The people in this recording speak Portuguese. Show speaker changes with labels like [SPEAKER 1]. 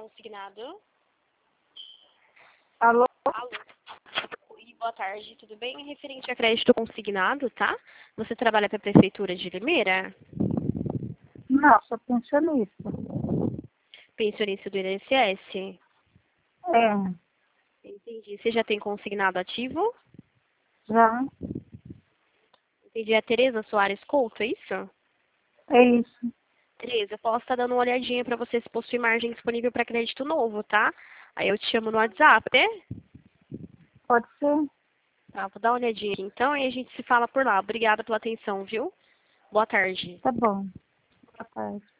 [SPEAKER 1] consignado.
[SPEAKER 2] Alô?
[SPEAKER 1] Alô. E boa tarde, tudo bem? Referente a crédito consignado, tá? Você trabalha para a Prefeitura de Limeira?
[SPEAKER 2] Não, sou pensionista.
[SPEAKER 1] Pensionista do INSS?
[SPEAKER 2] É,
[SPEAKER 1] Entendi. Você já tem consignado ativo?
[SPEAKER 2] já.
[SPEAKER 1] Entendi. É a Tereza Soares Couto, é isso?
[SPEAKER 2] É isso.
[SPEAKER 1] Tereza, eu posso estar dando uma olhadinha para você se possui margem disponível para crédito novo, tá? Aí eu te chamo no WhatsApp, né?
[SPEAKER 2] Pode ser?
[SPEAKER 1] Tá, vou dar uma olhadinha aqui então e a gente se fala por lá. Obrigada pela atenção, viu? Boa tarde.
[SPEAKER 2] Tá bom. Boa tarde.